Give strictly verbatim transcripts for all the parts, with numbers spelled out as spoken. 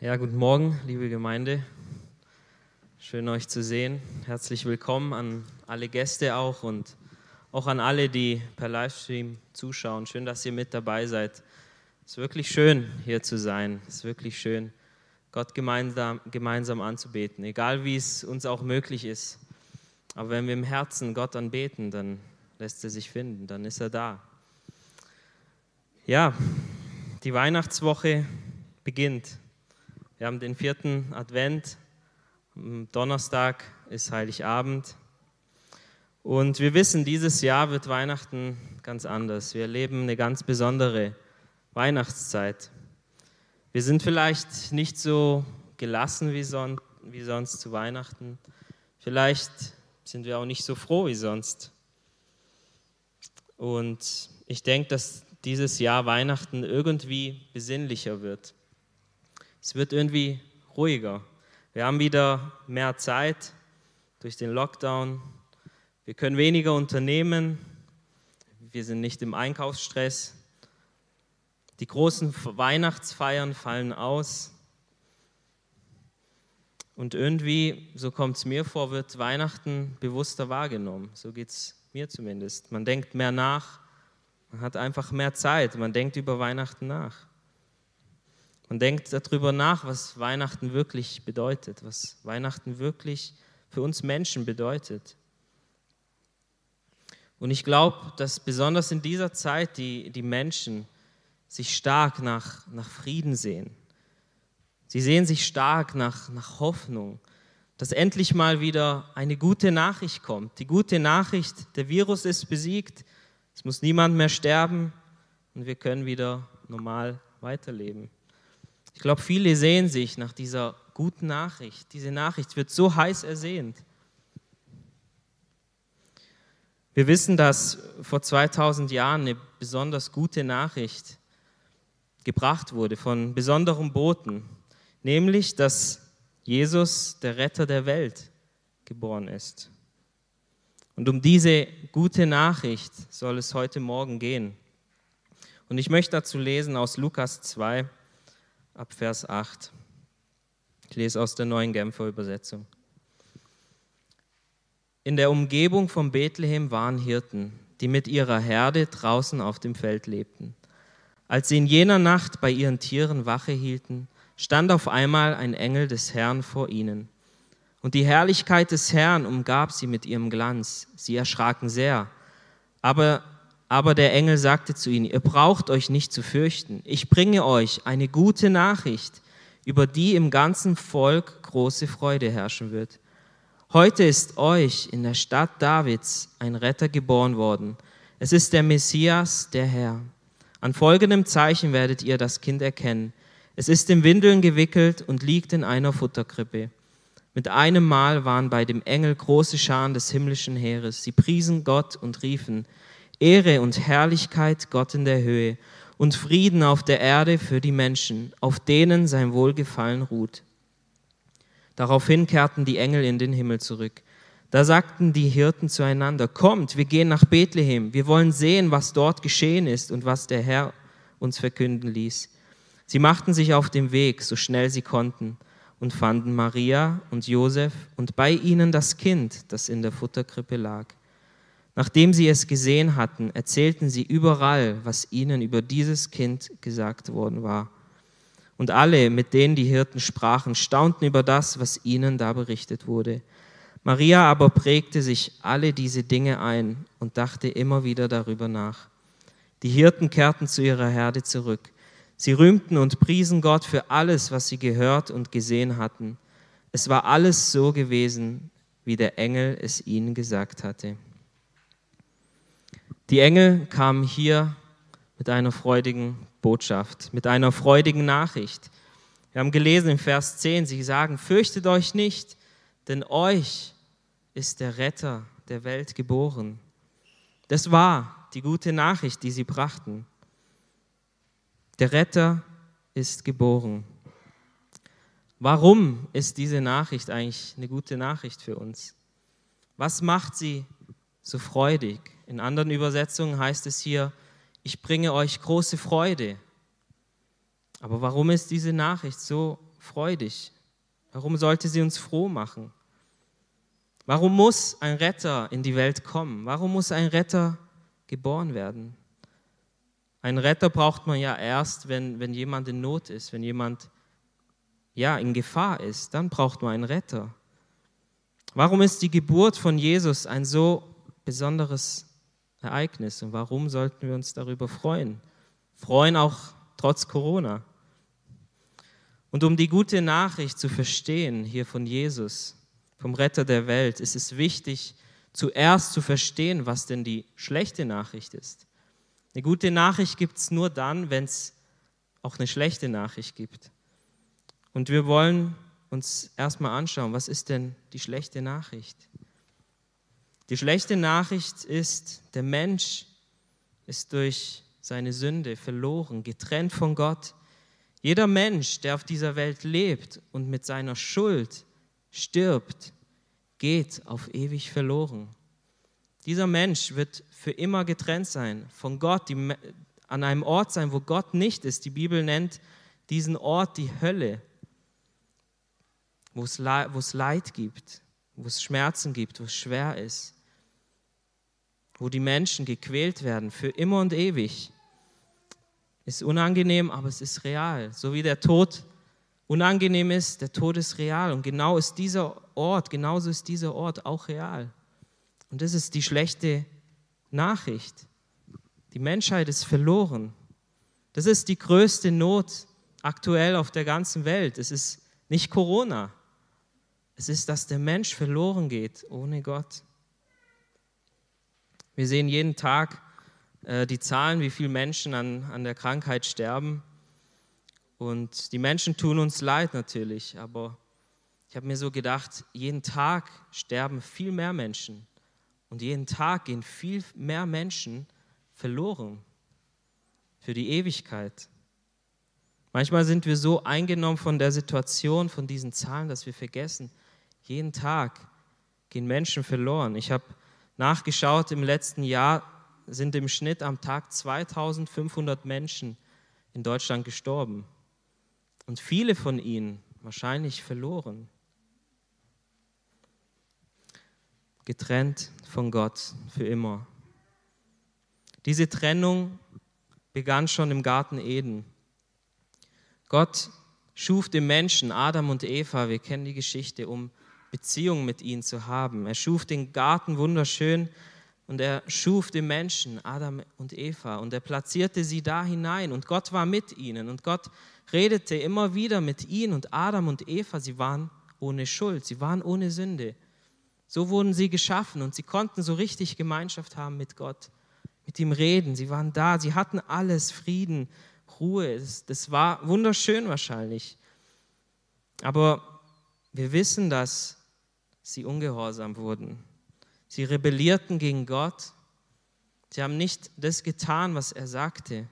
Ja, guten Morgen, liebe Gemeinde. Schön, euch zu sehen. Herzlich willkommen an alle Gäste auch und auch an alle, die per Livestream zuschauen. Schön, dass ihr mit dabei seid. Es ist wirklich schön, hier zu sein. Es ist wirklich schön, Gott gemeinsam, gemeinsam anzubeten, egal wie es uns auch möglich ist. Aber wenn wir im Herzen Gott anbeten, dann lässt er sich finden, dann ist er da. Ja, die Weihnachtswoche beginnt. Wir haben den vierten Advent, am Donnerstag ist Heiligabend und wir wissen, dieses Jahr wird Weihnachten ganz anders. Wir erleben eine ganz besondere Weihnachtszeit. Wir sind vielleicht nicht so gelassen wie, son- wie sonst zu Weihnachten. Vielleicht sind wir auch nicht so froh wie sonst. Und ich denke, dass dieses Jahr Weihnachten irgendwie besinnlicher wird. Es wird irgendwie ruhiger. Wir haben wieder mehr Zeit durch den Lockdown. Wir können weniger unternehmen. Wir sind nicht im Einkaufsstress. Die großen Weihnachtsfeiern fallen aus. Und irgendwie, so kommt es mir vor, wird Weihnachten bewusster wahrgenommen. So geht es mir zumindest. Man denkt mehr nach. Man hat einfach mehr Zeit. Man denkt über Weihnachten nach. Man denkt darüber nach, was Weihnachten wirklich bedeutet, was Weihnachten wirklich für uns Menschen bedeutet. Und ich glaube, dass besonders in dieser Zeit die, die Menschen sich stark nach, nach Frieden sehen. Sie sehen sich stark nach, nach Hoffnung, dass endlich mal wieder eine gute Nachricht kommt. Die gute Nachricht, der Virus ist besiegt, es muss niemand mehr sterben und wir können wieder normal weiterleben. Ich glaube, viele sehen sich nach dieser guten Nachricht. Diese Nachricht wird so heiß ersehnt. Wir wissen, dass vor zweitausend Jahren eine besonders gute Nachricht gebracht wurde von besonderen Boten, nämlich, dass Jesus, der Retter der Welt, geboren ist. Und um diese gute Nachricht soll es heute Morgen gehen. Und ich möchte dazu lesen aus Lukas zwei, ab Vers acht. Ich lese aus der Neuen Genfer Übersetzung. In der Umgebung von Bethlehem waren Hirten, die mit ihrer Herde draußen auf dem Feld lebten. Als sie in jener Nacht bei ihren Tieren Wache hielten, stand auf einmal ein Engel des Herrn vor ihnen. Und die Herrlichkeit des Herrn umgab sie mit ihrem Glanz. Sie erschraken sehr. Aber Aber der Engel sagte zu ihnen, ihr braucht euch nicht zu fürchten. Ich bringe euch eine gute Nachricht, über die im ganzen Volk große Freude herrschen wird. Heute ist euch in der Stadt Davids ein Retter geboren worden. Es ist der Messias, der Herr. An folgendem Zeichen werdet ihr das Kind erkennen. Es ist in Windeln gewickelt und liegt in einer Futterkrippe. Mit einem Mal waren bei dem Engel große Scharen des himmlischen Heeres. Sie priesen Gott und riefen, Ehre und Herrlichkeit Gott in der Höhe und Frieden auf der Erde für die Menschen, auf denen sein Wohlgefallen ruht. Daraufhin kehrten die Engel in den Himmel zurück. Da sagten die Hirten zueinander, kommt, wir gehen nach Bethlehem, wir wollen sehen, was dort geschehen ist und was der Herr uns verkünden ließ. Sie machten sich auf den Weg, so schnell sie konnten, und fanden Maria und Josef und bei ihnen das Kind, das in der Futterkrippe lag. Nachdem sie es gesehen hatten, erzählten sie überall, was ihnen über dieses Kind gesagt worden war. Und alle, mit denen die Hirten sprachen, staunten über das, was ihnen da berichtet wurde. Maria aber prägte sich alle diese Dinge ein und dachte immer wieder darüber nach. Die Hirten kehrten zu ihrer Herde zurück. Sie rühmten und priesen Gott für alles, was sie gehört und gesehen hatten. Es war alles so gewesen, wie der Engel es ihnen gesagt hatte. Die Engel kamen hier mit einer freudigen Botschaft, mit einer freudigen Nachricht. Wir haben gelesen im Vers zehn, sie sagen, fürchtet euch nicht, denn euch ist der Retter der Welt geboren. Das war die gute Nachricht, die sie brachten. Der Retter ist geboren. Warum ist diese Nachricht eigentlich eine gute Nachricht für uns? Was macht sie so freudig? In anderen Übersetzungen heißt es hier, ich bringe euch große Freude. Aber warum ist diese Nachricht so freudig? Warum sollte sie uns froh machen? Warum muss ein Retter in die Welt kommen? Warum muss ein Retter geboren werden? Einen Retter braucht man ja erst, wenn, wenn jemand in Not ist, wenn jemand ja, in Gefahr ist, dann braucht man einen Retter. Warum ist die Geburt von Jesus ein so besonderes Ereignis und warum sollten wir uns darüber freuen? Freuen auch trotz Corona. Und um die gute Nachricht zu verstehen hier von Jesus, vom Retter der Welt, ist es wichtig, zuerst zu verstehen, was denn die schlechte Nachricht ist. Eine gute Nachricht gibt es nur dann, wenn es auch eine schlechte Nachricht gibt. Und wir wollen uns erstmal anschauen, was ist denn die schlechte Nachricht? Die schlechte Nachricht ist, der Mensch ist durch seine Sünde verloren, getrennt von Gott. Jeder Mensch, der auf dieser Welt lebt und mit seiner Schuld stirbt, geht auf ewig verloren. Dieser Mensch wird für immer getrennt sein von Gott, die, an einem Ort sein, wo Gott nicht ist. Die Bibel nennt diesen Ort die Hölle, wo es Leid gibt, wo es Schmerzen gibt, wo es schwer ist, wo die Menschen gequält werden für immer und ewig. Ist unangenehm, aber es ist real. So wie der Tod unangenehm ist, der Tod ist real. Und genau ist dieser Ort, genauso ist dieser Ort auch real. Und das ist die schlechte Nachricht. Die Menschheit ist verloren. Das ist die größte Not aktuell auf der ganzen Welt. Es ist nicht Corona. Es ist, dass der Mensch verloren geht ohne Gott. Wir sehen jeden Tag äh, die Zahlen, wie viele Menschen an, an der Krankheit sterben. Und die Menschen tun uns leid natürlich, aber ich habe mir so gedacht, jeden Tag sterben viel mehr Menschen und jeden Tag gehen viel mehr Menschen verloren für die Ewigkeit. Manchmal sind wir so eingenommen von der Situation, von diesen Zahlen, dass wir vergessen, jeden Tag gehen Menschen verloren. Ich habe nachgeschaut, im letzten Jahr sind im Schnitt am Tag zweitausendfünfhundert Menschen in Deutschland gestorben. Und viele von ihnen wahrscheinlich verloren. Getrennt von Gott für immer. Diese Trennung begann schon im Garten Eden. Gott schuf den Menschen, Adam und Eva, wir kennen die Geschichte, um Beziehung mit ihnen zu haben. Er schuf den Garten wunderschön und er schuf den Menschen, Adam und Eva, und er platzierte sie da hinein und Gott war mit ihnen und Gott redete immer wieder mit ihnen und Adam und Eva, sie waren ohne Schuld, sie waren ohne Sünde. So wurden sie geschaffen und sie konnten so richtig Gemeinschaft haben mit Gott, mit ihm reden, sie waren da, sie hatten alles, Frieden, Ruhe, das, das war wunderschön wahrscheinlich. Aber wir wissen, dass sie ungehorsam wurden. Sie rebellierten gegen Gott. Sie haben nicht das getan, was er sagte.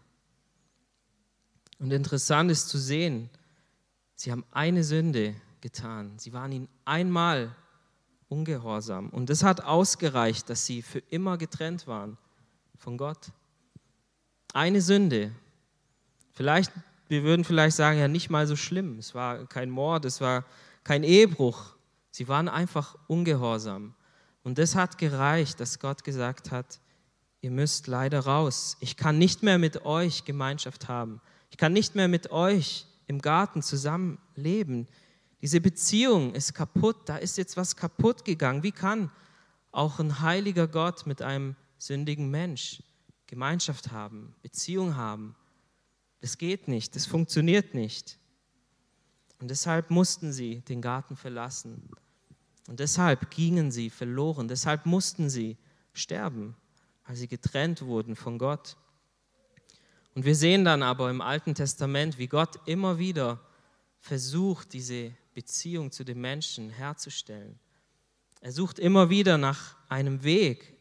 Und interessant ist zu sehen, sie haben eine Sünde getan. Sie waren ihnen einmal ungehorsam. Und das hat ausgereicht, dass sie für immer getrennt waren von Gott. Eine Sünde. Vielleicht, wir würden vielleicht sagen, ja, nicht mal so schlimm. Es war kein Mord, es war kein Ehebruch. Sie waren einfach ungehorsam. Und das hat gereicht, dass Gott gesagt hat, ihr müsst leider raus. Ich kann nicht mehr mit euch Gemeinschaft haben. Ich kann nicht mehr mit euch im Garten zusammen leben. Diese Beziehung ist kaputt, da ist jetzt was kaputt gegangen. Wie kann auch ein heiliger Gott mit einem sündigen Mensch Gemeinschaft haben, Beziehung haben? Das geht nicht, das funktioniert nicht. Und deshalb mussten sie den Garten verlassen. Und deshalb gingen sie verloren, deshalb mussten sie sterben, weil sie getrennt wurden von Gott. Und wir sehen dann aber im Alten Testament, wie Gott immer wieder versucht, diese Beziehung zu den Menschen herzustellen. Er sucht immer wieder nach einem Weg,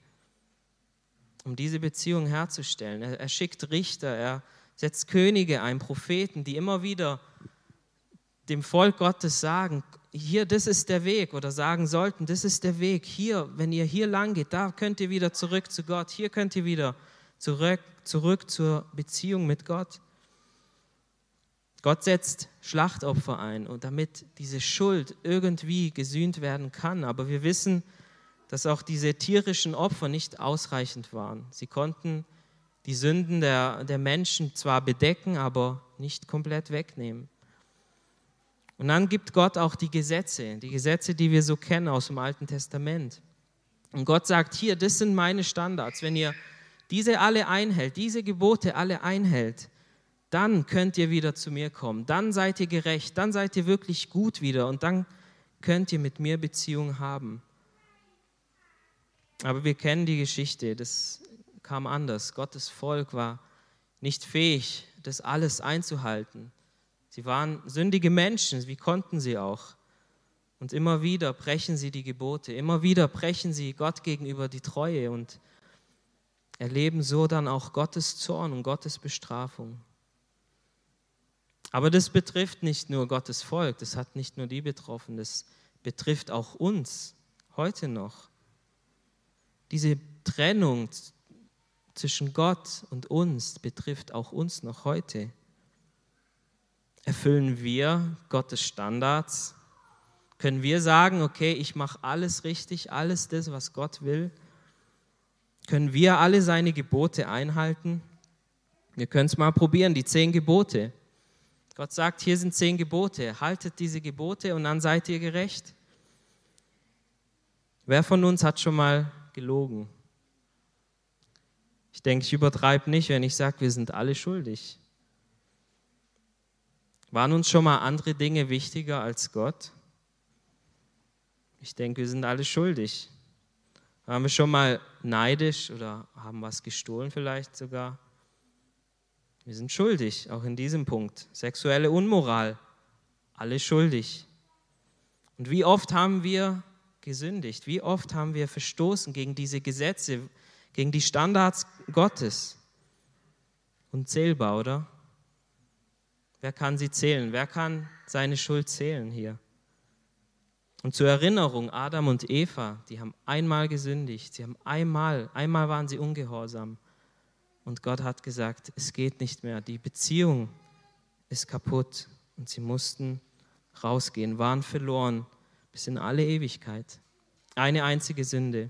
um diese Beziehung herzustellen. Er, er schickt Richter, er setzt Könige ein, Propheten, die immer wieder dem Volk Gottes sagen, hier, das ist der Weg, oder sagen sollten, das ist der Weg, hier, wenn ihr hier lang geht, da könnt ihr wieder zurück zu Gott, hier könnt ihr wieder zurück, zurück zur Beziehung mit Gott. Gott setzt Schlachtopfer ein, und damit diese Schuld irgendwie gesühnt werden kann. Aber wir wissen, dass auch diese tierischen Opfer nicht ausreichend waren. Sie konnten die Sünden der, der Menschen zwar bedecken, aber nicht komplett wegnehmen. Und dann gibt Gott auch die Gesetze, die Gesetze, die wir so kennen aus dem Alten Testament. Und Gott sagt, hier, das sind meine Standards. Wenn ihr diese alle einhält, diese Gebote alle einhält, dann könnt ihr wieder zu mir kommen. Dann seid ihr gerecht, dann seid ihr wirklich gut wieder und dann könnt ihr mit mir Beziehung haben. Aber wir kennen die Geschichte, das kam anders. Gottes Volk war nicht fähig, das alles einzuhalten. Sie waren sündige Menschen, wie konnten sie auch? Und immer wieder brechen sie die Gebote, immer wieder brechen sie Gott gegenüber die Treue und erleben so dann auch Gottes Zorn und Gottes Bestrafung. Aber das betrifft nicht nur Gottes Volk, das hat nicht nur die betroffen, das betrifft auch uns heute noch. Diese Trennung zwischen Gott und uns betrifft auch uns noch heute. Erfüllen wir Gottes Standards? Können wir sagen, okay, ich mache alles richtig, alles das, was Gott will? Können wir alle seine Gebote einhalten? Wir können es mal probieren, die zehn Gebote. Gott sagt, hier sind zehn Gebote, haltet diese Gebote und dann seid ihr gerecht. Wer von uns hat schon mal gelogen? Ich denke, ich übertreibe nicht, wenn ich sage, wir sind alle schuldig. Waren uns schon mal andere Dinge wichtiger als Gott? Ich denke, wir sind alle schuldig. Waren wir schon mal neidisch oder haben was gestohlen vielleicht sogar? Wir sind schuldig, auch in diesem Punkt. Sexuelle Unmoral, alle schuldig. Und wie oft haben wir gesündigt? Wie oft haben wir verstoßen gegen diese Gesetze, gegen die Standards Gottes? Unzählbar, oder? Wer kann sie zählen? Wer kann seine Schuld zählen hier? Und zur Erinnerung, Adam und Eva, die haben einmal gesündigt. Sie haben einmal, einmal waren sie ungehorsam. Und Gott hat gesagt, es geht nicht mehr. Die Beziehung ist kaputt. Und sie mussten rausgehen, waren verloren bis in alle Ewigkeit. Eine einzige Sünde.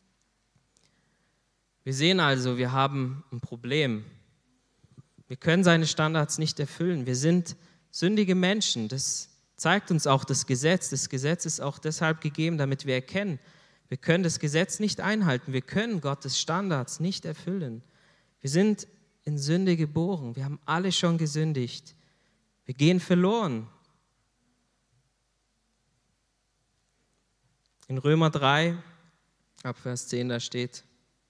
Wir sehen also, wir haben ein Problem. Wir können seine Standards nicht erfüllen. Wir sind sündige Menschen. Das zeigt uns auch das Gesetz. Das Gesetz ist auch deshalb gegeben, damit wir erkennen, wir können das Gesetz nicht einhalten. Wir können Gottes Standards nicht erfüllen. Wir sind in Sünde geboren. Wir haben alle schon gesündigt. Wir gehen verloren. In Römer drei, ab Vers zehn, da steht: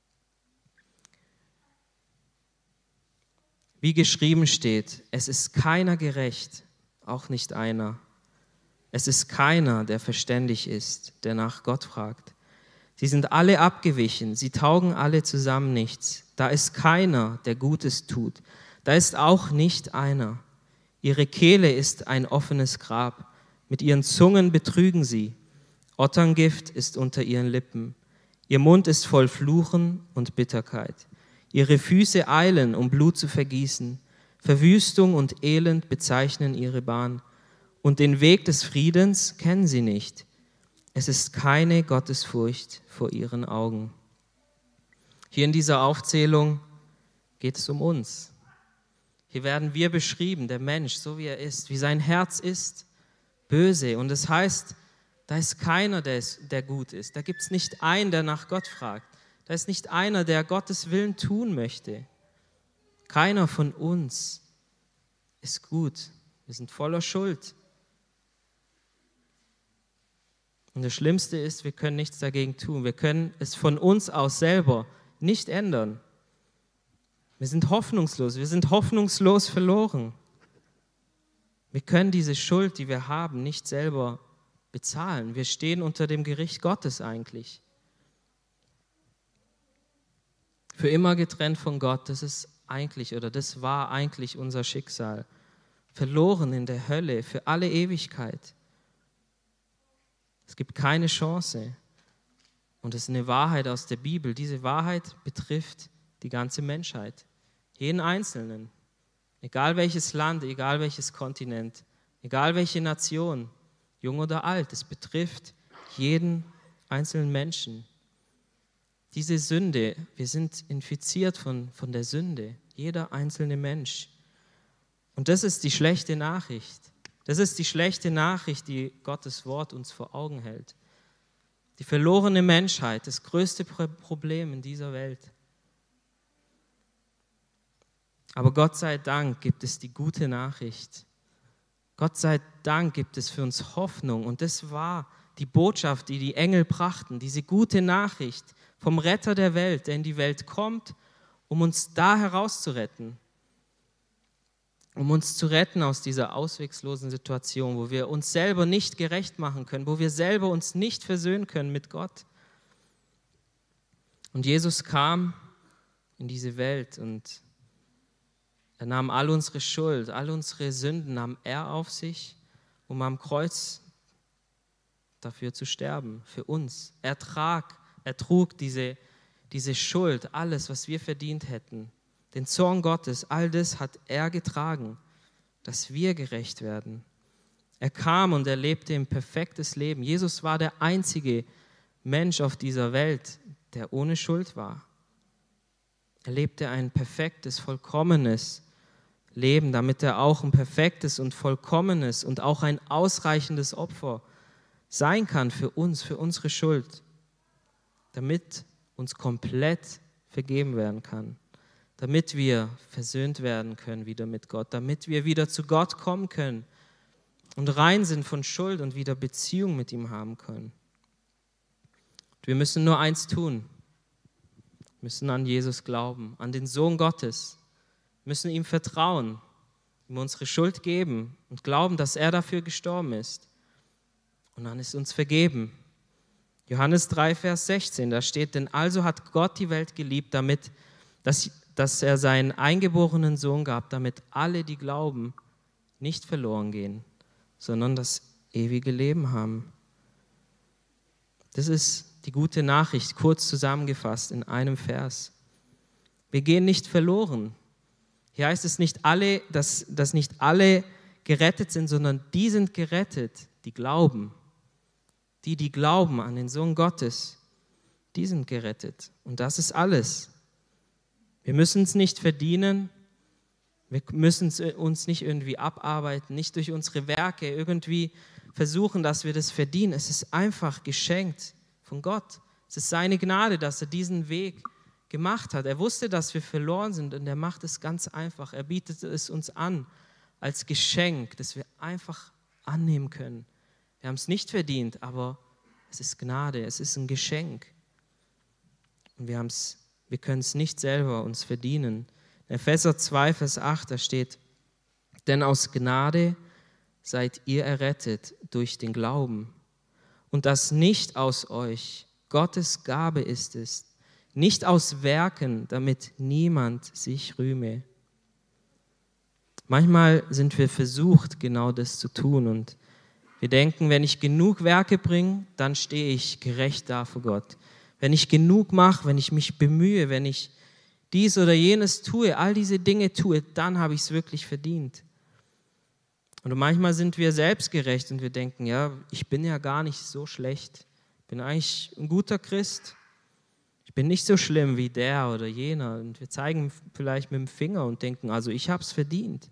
Wie geschrieben steht, es ist keiner gerecht, auch nicht einer. Es ist keiner, der verständig ist, der nach Gott fragt. Sie sind alle abgewichen, sie taugen alle zusammen nichts. Da ist keiner, der Gutes tut. Da ist auch nicht einer. Ihre Kehle ist ein offenes Grab. Mit ihren Zungen betrügen sie. Otterngift ist unter ihren Lippen. Ihr Mund ist voll Fluchen und Bitterkeit. Ihre Füße eilen, um Blut zu vergießen. Verwüstung und Elend bezeichnen ihre Bahn. Und den Weg des Friedens kennen sie nicht. Es ist keine Gottesfurcht vor ihren Augen. Hier in dieser Aufzählung geht es um uns. Hier werden wir beschrieben, der Mensch, so wie er ist, wie sein Herz ist, böse. Und es heißt, da ist keiner, der, ist, der gut ist. Da gibt es nicht einen, der nach Gott fragt. Da ist nicht einer, der Gottes Willen tun möchte. Keiner von uns ist gut. Wir sind voller Schuld. Und das Schlimmste ist, wir können nichts dagegen tun. Wir können es von uns aus selber nicht ändern. Wir sind hoffnungslos. Wir sind hoffnungslos verloren. Wir können diese Schuld, die wir haben, nicht selber bezahlen. Wir stehen unter dem Gericht Gottes eigentlich. Für immer getrennt von Gott, das ist eigentlich oder das war eigentlich unser Schicksal. Verloren in der Hölle für alle Ewigkeit. Es gibt keine Chance. Und es ist eine Wahrheit aus der Bibel. Diese Wahrheit betrifft die ganze Menschheit. Jeden Einzelnen. Egal welches Land, egal welches Kontinent, egal welche Nation, jung oder alt, es betrifft jeden einzelnen Menschen. Diese Sünde, wir sind infiziert von, von der Sünde, jeder einzelne Mensch. Und das ist die schlechte Nachricht. Das ist die schlechte Nachricht, die Gottes Wort uns vor Augen hält. Die verlorene Menschheit, das größte Problem in dieser Welt. Aber Gott sei Dank gibt es die gute Nachricht. Gott sei Dank gibt es für uns Hoffnung. Und das war die Botschaft, die die Engel brachten, diese gute Nachricht vom Retter der Welt, der in die Welt kommt, um uns da herauszuretten. Um uns zu retten aus dieser ausweglosen Situation, wo wir uns selber nicht gerecht machen können, wo wir selber uns nicht versöhnen können mit Gott. Und Jesus kam in diese Welt und er nahm all unsere Schuld, all unsere Sünden nahm er auf sich, um am Kreuz dafür zu sterben, für uns. Er trag, er trug diese, diese Schuld, alles, was wir verdient hätten. Den Zorn Gottes, all das hat er getragen, dass wir gerecht werden. Er kam und er lebte ein perfektes Leben. Jesus war der einzige Mensch auf dieser Welt, der ohne Schuld war. Er lebte ein perfektes, vollkommenes Leben, damit er auch ein perfektes und vollkommenes und auch ein ausreichendes Opfer sein kann für uns, für unsere Schuld, damit uns komplett vergeben werden kann. Damit wir versöhnt werden können wieder mit Gott, damit wir wieder zu Gott kommen können und rein sind von Schuld und wieder Beziehung mit ihm haben können. Und wir müssen nur eins tun, wir müssen an Jesus glauben, an den Sohn Gottes, wir müssen ihm vertrauen, ihm unsere Schuld geben und glauben, dass er dafür gestorben ist. Und dann ist uns vergeben. Johannes drei, Vers sechzehn, da steht, denn also hat Gott die Welt geliebt, damit, dass dass er seinen eingeborenen Sohn gab, damit alle, die glauben, nicht verloren gehen, sondern das ewige Leben haben. Das ist die gute Nachricht, kurz zusammengefasst in einem Vers. Wir gehen nicht verloren. Hier heißt es nicht alle, dass, dass nicht alle gerettet sind, sondern die sind gerettet, die glauben. Die, die glauben an den Sohn Gottes, die sind gerettet. Und das ist alles. Wir müssen es nicht verdienen, wir müssen es uns nicht irgendwie abarbeiten, nicht durch unsere Werke irgendwie versuchen, dass wir das verdienen. Es ist einfach geschenkt von Gott. Es ist seine Gnade, dass er diesen Weg gemacht hat. Er wusste, dass wir verloren sind und er macht es ganz einfach. Er bietet es uns an als Geschenk, das wir einfach annehmen können. Wir haben es nicht verdient, aber es ist Gnade, es ist ein Geschenk. Und wir haben es Wir können es nicht selber uns verdienen. In Epheser zwei, Vers acht, da steht, denn aus Gnade seid ihr errettet durch den Glauben. Und das nicht aus euch, Gottes Gabe ist es, nicht aus Werken, damit niemand sich rühme. Manchmal sind wir versucht, genau das zu tun und wir denken, wenn ich genug Werke bringe, dann stehe ich gerecht da vor Gott. Wenn ich genug mache, wenn ich mich bemühe, wenn ich dies oder jenes tue, all diese Dinge tue, dann habe ich es wirklich verdient. Und manchmal sind wir selbstgerecht und wir denken, ja, ich bin ja gar nicht so schlecht. Ich bin eigentlich ein guter Christ. Ich bin nicht so schlimm wie der oder jener. Und wir zeigen vielleicht mit dem Finger und denken, also ich habe es verdient.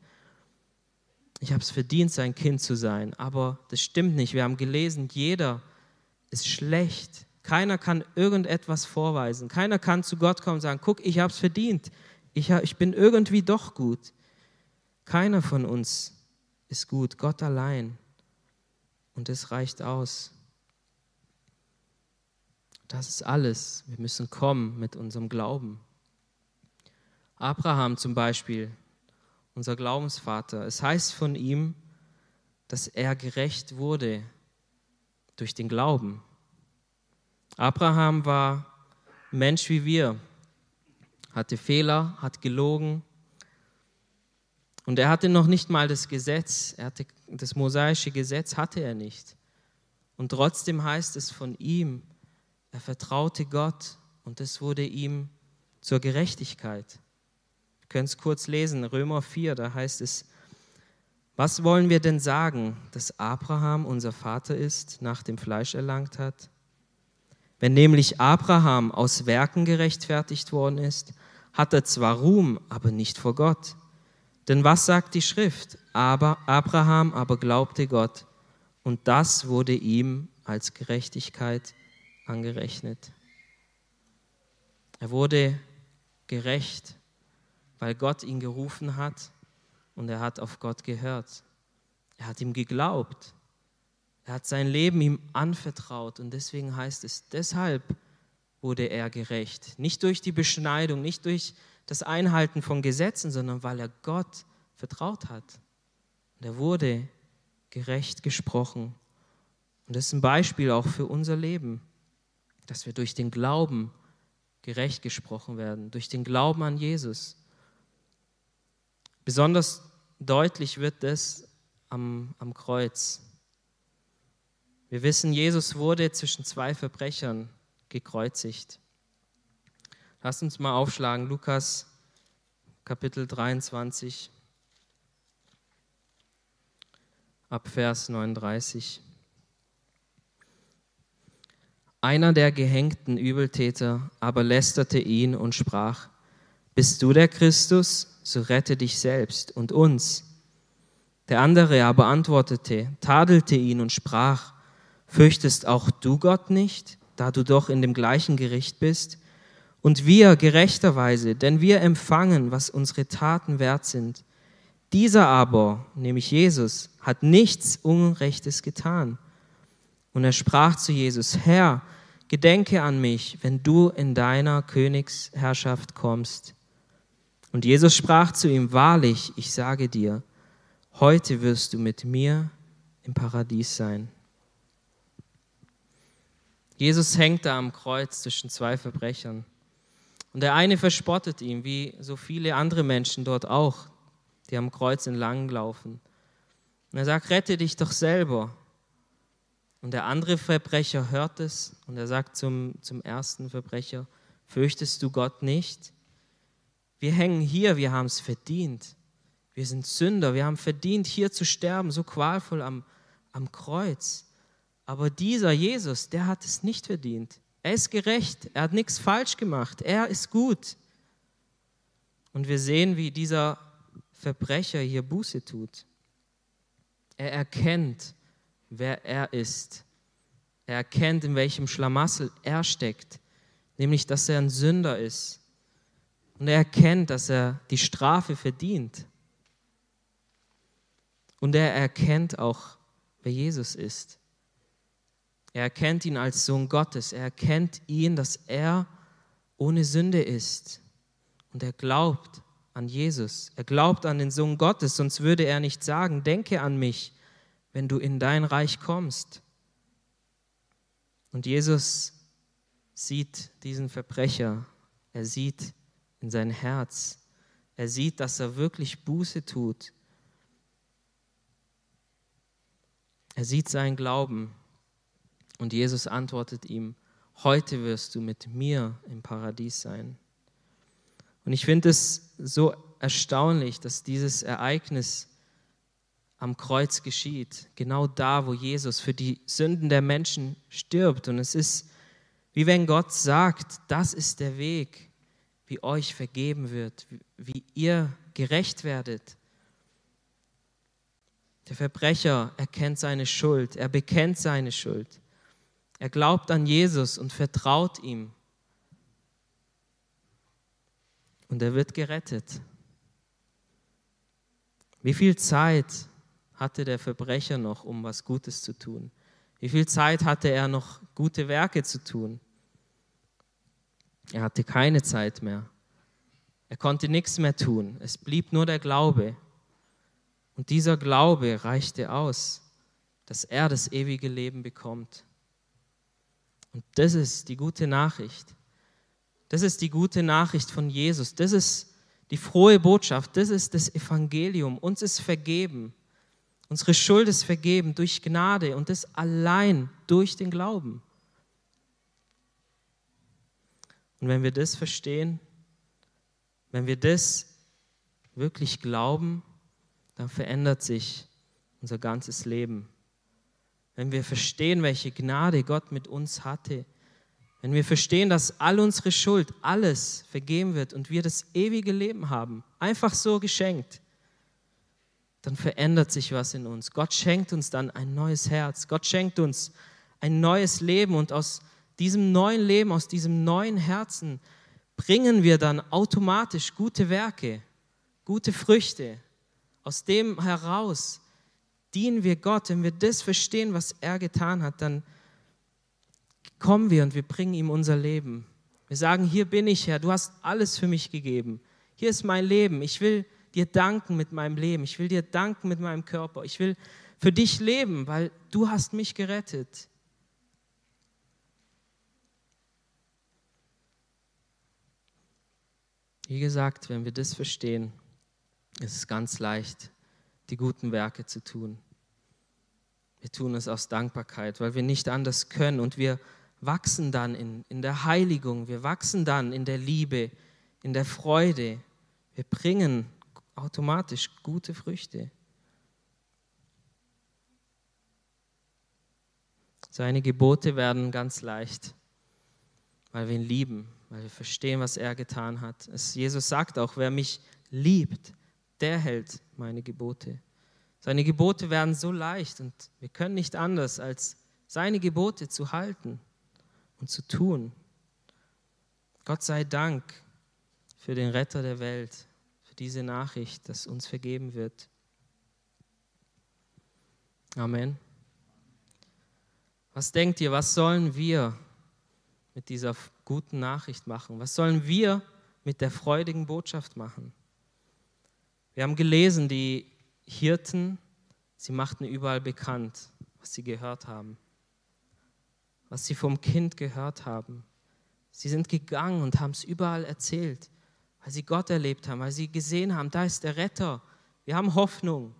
Ich habe es verdient, sein Kind zu sein. Aber das stimmt nicht. Wir haben gelesen, jeder ist schlecht. Keiner kann irgendetwas vorweisen. Keiner kann zu Gott kommen und sagen, guck, ich habe es verdient. Ich, ich bin irgendwie doch gut. Keiner von uns ist gut, Gott allein. Und das reicht aus. Das ist alles. Wir müssen kommen mit unserem Glauben. Abraham zum Beispiel, unser Glaubensvater, es heißt von ihm, dass er gerecht wurde durch den Glauben. Abraham war ein Mensch wie wir, hatte Fehler, hat gelogen und er hatte noch nicht mal das Gesetz, er hatte, das mosaische Gesetz hatte er nicht. Und trotzdem heißt es von ihm, er vertraute Gott und es wurde ihm zur Gerechtigkeit. Wir können es kurz lesen, Römer vier, da heißt es, was wollen wir denn sagen, dass Abraham unser Vater ist, nach dem Fleisch erlangt hat? Wenn nämlich Abraham aus Werken gerechtfertigt worden ist, hat er zwar Ruhm, aber nicht vor Gott. Denn was sagt die Schrift? Aber Abraham aber glaubte Gott, und das wurde ihm als Gerechtigkeit angerechnet. Er wurde gerecht, weil Gott ihn gerufen hat und er hat auf Gott gehört. Er hat ihm geglaubt. Er hat sein Leben ihm anvertraut und deswegen heißt es, deshalb wurde er gerecht. Nicht durch die Beschneidung, nicht durch das Einhalten von Gesetzen, sondern weil er Gott vertraut hat. Und er wurde gerecht gesprochen. Und das ist ein Beispiel auch für unser Leben, dass wir durch den Glauben gerecht gesprochen werden, durch den Glauben an Jesus. Besonders deutlich wird das am, am Kreuz. Wir wissen, Jesus wurde zwischen zwei Verbrechern gekreuzigt. Lasst uns mal aufschlagen, Lukas Kapitel dreiundzwanzig, ab Vers neununddreißig. Einer der gehängten Übeltäter aber lästerte ihn und sprach, bist du der Christus, so rette dich selbst und uns. Der andere aber antwortete, tadelte ihn und sprach, fürchtest auch du Gott nicht, da du doch in dem gleichen Gericht bist? Und wir gerechterweise, denn wir empfangen, was unsere Taten wert sind. Dieser aber, nämlich Jesus, hat nichts Unrechtes getan. Und er sprach zu Jesus, Herr, gedenke an mich, wenn du in deiner Königsherrschaft kommst. Und Jesus sprach zu ihm, wahrlich, ich sage dir, heute wirst du mit mir im Paradies sein. Jesus hängt da am Kreuz zwischen zwei Verbrechern. Und der eine verspottet ihn, wie so viele andere Menschen dort auch, die am Kreuz entlang laufen. Und er sagt, rette dich doch selber. Und der andere Verbrecher hört es und er sagt zum, zum ersten Verbrecher, fürchtest du Gott nicht? Wir hängen hier, wir haben es verdient. Wir sind Sünder, wir haben verdient, hier zu sterben, so qualvoll am, am Kreuz. Aber dieser Jesus, der hat es nicht verdient. Er ist gerecht, er hat nichts falsch gemacht, er ist gut. Und wir sehen, wie dieser Verbrecher hier Buße tut. Er erkennt, wer er ist. Er erkennt, in welchem Schlamassel er steckt, nämlich, dass er ein Sünder ist. Und er erkennt, dass er die Strafe verdient. Und er erkennt auch, wer Jesus ist. Er erkennt ihn als Sohn Gottes. Er erkennt ihn, dass er ohne Sünde ist. Und er glaubt an Jesus. Er glaubt an den Sohn Gottes, sonst würde er nicht sagen, denke an mich, wenn du in dein Reich kommst. Und Jesus sieht diesen Verbrecher. Er sieht in sein Herz. Er sieht, dass er wirklich Buße tut. Er sieht seinen Glauben. Und Jesus antwortet ihm, heute wirst du mit mir im Paradies sein. Und ich finde es so erstaunlich, dass dieses Ereignis am Kreuz geschieht. Genau da, wo Jesus für die Sünden der Menschen stirbt. Und es ist, wie wenn Gott sagt, das ist der Weg, wie euch vergeben wird, wie ihr gerecht werdet. Der Verbrecher erkennt seine Schuld, er bekennt seine Schuld. Er glaubt an Jesus und vertraut ihm. Und er wird gerettet. Wie viel Zeit hatte der Verbrecher noch, um was Gutes zu tun? Wie viel Zeit hatte er noch, gute Werke zu tun? Er hatte keine Zeit mehr. Er konnte nichts mehr tun. Es blieb nur der Glaube. Und dieser Glaube reichte aus, dass er das ewige Leben bekommt. Und das ist die gute Nachricht. Das ist die gute Nachricht von Jesus. Das ist die frohe Botschaft. Das ist das Evangelium. Uns ist vergeben. Unsere Schuld ist vergeben durch Gnade und das allein durch den Glauben. Und wenn wir das verstehen, wenn wir das wirklich glauben, dann verändert sich unser ganzes Leben. Wenn wir verstehen, welche Gnade Gott mit uns hatte, wenn wir verstehen, dass all unsere Schuld, alles vergeben wird und wir das ewige Leben haben, einfach so geschenkt, dann verändert sich was in uns. Gott schenkt uns dann ein neues Herz. Gott schenkt uns ein neues Leben und aus diesem neuen Leben, aus diesem neuen Herzen bringen wir dann automatisch gute Werke, gute Früchte. Aus dem heraus dienen wir Gott. Wenn wir das verstehen, was er getan hat, dann kommen wir und wir bringen ihm unser Leben. Wir sagen, hier bin ich, Herr, du hast alles für mich gegeben. Hier ist mein Leben. Ich will dir danken mit meinem Leben. Ich will dir danken mit meinem Körper. Ich will für dich leben, weil du hast mich gerettet. Wie gesagt, wenn wir das verstehen, ist es ganz leicht, die guten Werke zu tun. Wir tun es aus Dankbarkeit, weil wir nicht anders können und wir wachsen dann in, in der Heiligung, wir wachsen dann in der Liebe, in der Freude. Wir bringen automatisch gute Früchte. Seine Gebote werden ganz leicht, weil wir ihn lieben, weil wir verstehen, was er getan hat. Es, Jesus sagt auch, wer mich liebt, der hält meine Gebote. Seine Gebote werden so leicht und wir können nicht anders, als seine Gebote zu halten und zu tun. Gott sei Dank für den Retter der Welt, für diese Nachricht, dass uns vergeben wird. Amen. Was denkt ihr, was sollen wir mit dieser guten Nachricht machen? Was sollen wir mit der freudigen Botschaft machen? Wir haben gelesen, die Hirten, sie machten überall bekannt, was sie gehört haben, was sie vom Kind gehört haben. Sie sind gegangen und haben es überall erzählt, weil sie Gott erlebt haben, weil sie gesehen haben, da ist der Retter, wir haben Hoffnung.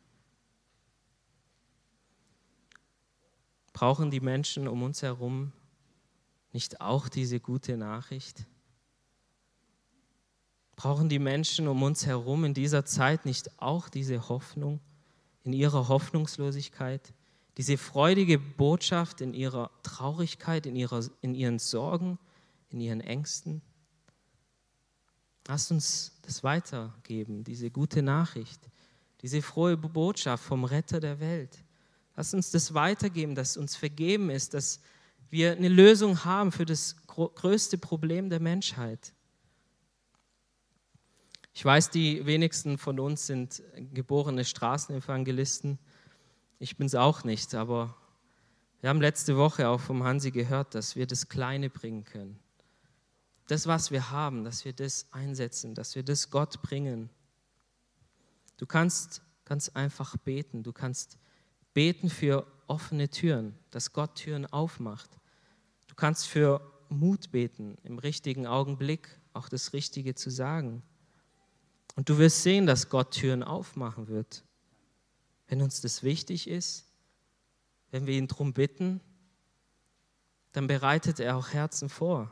Brauchen die Menschen um uns herum nicht auch diese gute Nachricht? Brauchen die Menschen um uns herum in dieser Zeit nicht auch diese Hoffnung in ihrer Hoffnungslosigkeit, diese freudige Botschaft in ihrer Traurigkeit, in, ihrer, in ihren Sorgen, in ihren Ängsten? Lasst uns das weitergeben, diese gute Nachricht, diese frohe Botschaft vom Retter der Welt. Lasst uns das weitergeben, dass uns vergeben ist, dass wir eine Lösung haben für das größte Problem der Menschheit. Ich weiß, die wenigsten von uns sind geborene Straßenevangelisten. Ich bin es auch nicht, aber wir haben letzte Woche auch vom Hansi gehört, dass wir das Kleine bringen können. Das, was wir haben, dass wir das einsetzen, dass wir das Gott bringen. Du kannst ganz einfach beten. Du kannst beten für offene Türen, dass Gott Türen aufmacht. Du kannst für Mut beten, im richtigen Augenblick auch das Richtige zu sagen. Und du wirst sehen, dass Gott Türen aufmachen wird. Wenn uns das wichtig ist, wenn wir ihn darum bitten, dann bereitet er auch Herzen vor.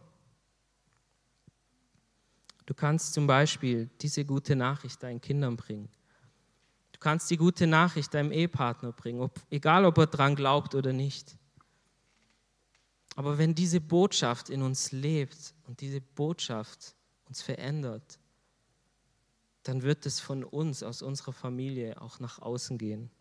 Du kannst zum Beispiel diese gute Nachricht deinen Kindern bringen. Du kannst die gute Nachricht deinem Ehepartner bringen, ob, egal ob er dran glaubt oder nicht. Aber wenn diese Botschaft in uns lebt und diese Botschaft uns verändert, dann wird es von uns, aus unserer Familie, auch nach außen gehen.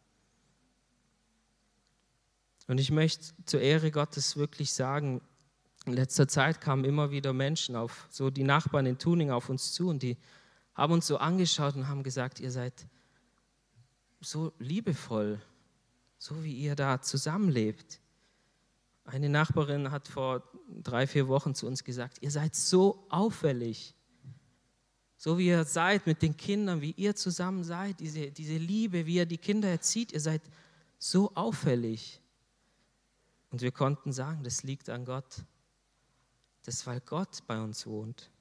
Und ich möchte zur Ehre Gottes wirklich sagen, in letzter Zeit kamen immer wieder Menschen auf, so die Nachbarn in Tuning auf uns zu und die haben uns so angeschaut und haben gesagt, ihr seid so liebevoll, so wie ihr da zusammenlebt. Eine Nachbarin hat vor drei, vier Wochen zu uns gesagt, ihr seid so auffällig. So wie ihr seid mit den Kindern, wie ihr zusammen seid, diese, diese Liebe, wie ihr die Kinder erzieht, ihr seid so auffällig. Und wir konnten sagen, das liegt an Gott. Das ist, weil Gott bei uns wohnt.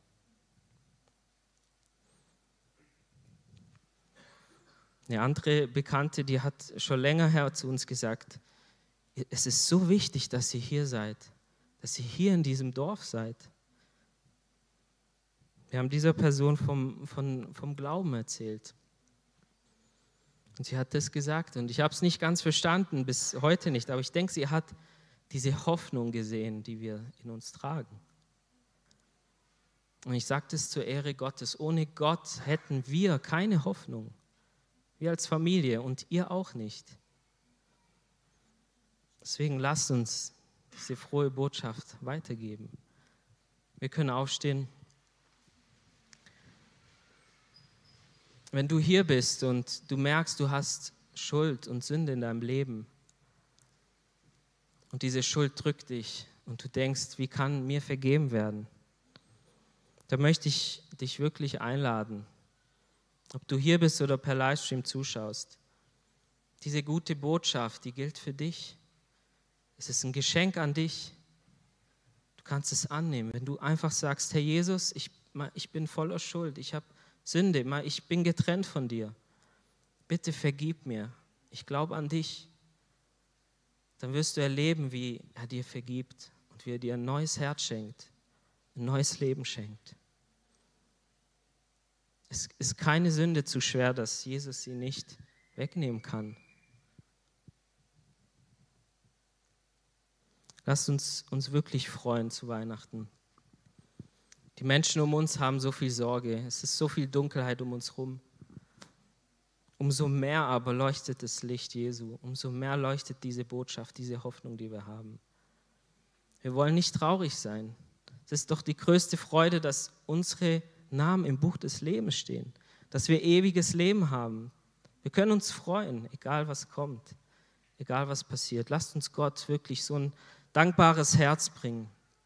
Eine andere Bekannte, die hat schon länger her zu uns gesagt, es ist so wichtig, dass ihr hier seid, dass ihr hier in diesem Dorf seid. Wir haben dieser Person vom, vom, vom Glauben erzählt. Und sie hat das gesagt. Und ich habe es nicht ganz verstanden, bis heute nicht. Aber ich denke, sie hat diese Hoffnung gesehen, die wir in uns tragen. Und ich sage das zur Ehre Gottes. Ohne Gott hätten wir keine Hoffnung. Wir als Familie und ihr auch nicht. Deswegen lasst uns diese frohe Botschaft weitergeben. Wir können aufstehen. Wenn du hier bist und du merkst, du hast Schuld und Sünde in deinem Leben und diese Schuld drückt dich und du denkst, wie kann mir vergeben werden? Da möchte ich dich wirklich einladen, ob du hier bist oder per Livestream zuschaust. Diese gute Botschaft, die gilt für dich. Es ist ein Geschenk an dich. Du kannst es annehmen, wenn du einfach sagst, Herr Jesus, ich, ich bin voller Schuld, ich habe Sünde, ich bin getrennt von dir. Bitte vergib mir, ich glaube an dich. Dann wirst du erleben, wie er dir vergibt und wie er dir ein neues Herz schenkt, ein neues Leben schenkt. Es ist keine Sünde zu schwer, dass Jesus sie nicht wegnehmen kann. Lasst uns uns wirklich freuen zu Weihnachten. Die Menschen um uns haben so viel Sorge, es ist so viel Dunkelheit um uns herum. Umso mehr aber leuchtet das Licht Jesu, umso mehr leuchtet diese Botschaft, diese Hoffnung, die wir haben. Wir wollen nicht traurig sein. Es ist doch die größte Freude, dass unsere Namen im Buch des Lebens stehen, dass wir ewiges Leben haben. Wir können uns freuen, egal was kommt, egal was passiert. Lasst uns Gott wirklich so ein dankbares Herz bringen,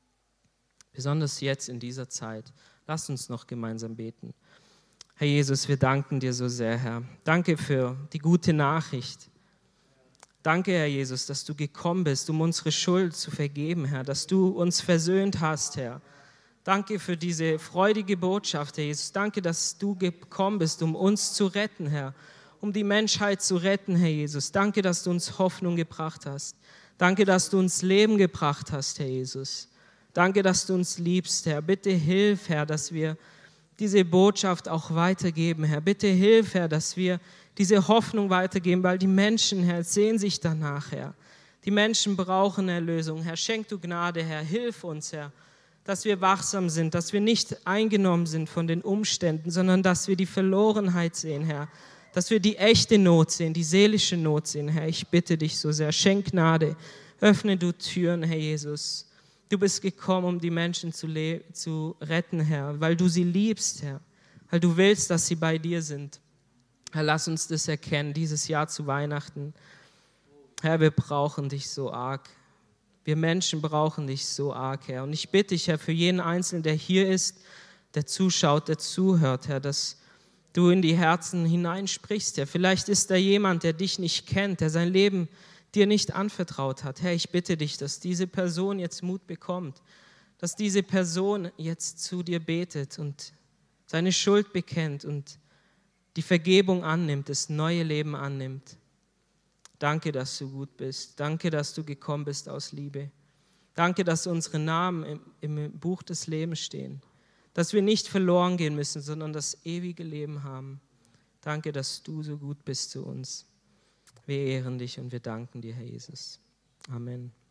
besonders jetzt in dieser Zeit. Lasst uns noch gemeinsam beten. Herr Jesus, wir danken dir so sehr, Herr. Danke für die gute Nachricht. Danke, Herr Jesus, dass du gekommen bist, um unsere Schuld zu vergeben, Herr, dass du uns versöhnt hast, Herr. Danke für diese freudige Botschaft, Herr Jesus. Danke, dass du gekommen bist, um uns zu retten, Herr, um die Menschheit zu retten, Herr Jesus. Danke, dass du uns Hoffnung gebracht hast. Danke, dass du uns Leben gebracht hast, Herr Jesus. Danke, dass du uns liebst, Herr. Bitte hilf, Herr, dass wir diese Botschaft auch weitergeben, Herr. Bitte hilf, Herr, dass wir diese Hoffnung weitergeben, weil die Menschen, Herr, sehen sich danach, Herr. Die Menschen brauchen Erlösung. Herr, schenk du Gnade, Herr. Hilf uns, Herr, dass wir wachsam sind, dass wir nicht eingenommen sind von den Umständen, sondern dass wir die Verlorenheit sehen, Herr. Dass wir die echte Not sehen, die seelische Not sehen, Herr. Ich bitte dich so sehr, schenk Gnade. Öffne du Türen, Herr Jesus. Du bist gekommen, um die Menschen zu, le- zu retten, Herr, weil du sie liebst, Herr. Weil du willst, dass sie bei dir sind. Herr, lass uns das erkennen, dieses Jahr zu Weihnachten. Herr, wir brauchen dich so arg. Wir Menschen brauchen dich so arg, Herr. Und ich bitte dich, Herr, für jeden Einzelnen, der hier ist, der zuschaut, der zuhört, Herr, dass du in die Herzen hineinsprichst, Herr. Vielleicht ist da jemand, der dich nicht kennt, der sein Leben dir nicht anvertraut hat. Herr, ich bitte dich, dass diese Person jetzt Mut bekommt, dass diese Person jetzt zu dir betet und seine Schuld bekennt und die Vergebung annimmt, das neue Leben annimmt. Danke, dass du gut bist. Danke, dass du gekommen bist aus Liebe. Danke, dass unsere Namen im, im Buch des Lebens stehen. Dass wir nicht verloren gehen müssen, sondern das ewige Leben haben. Danke, dass du so gut bist zu uns. Wir ehren dich und wir danken dir, Herr Jesus. Amen.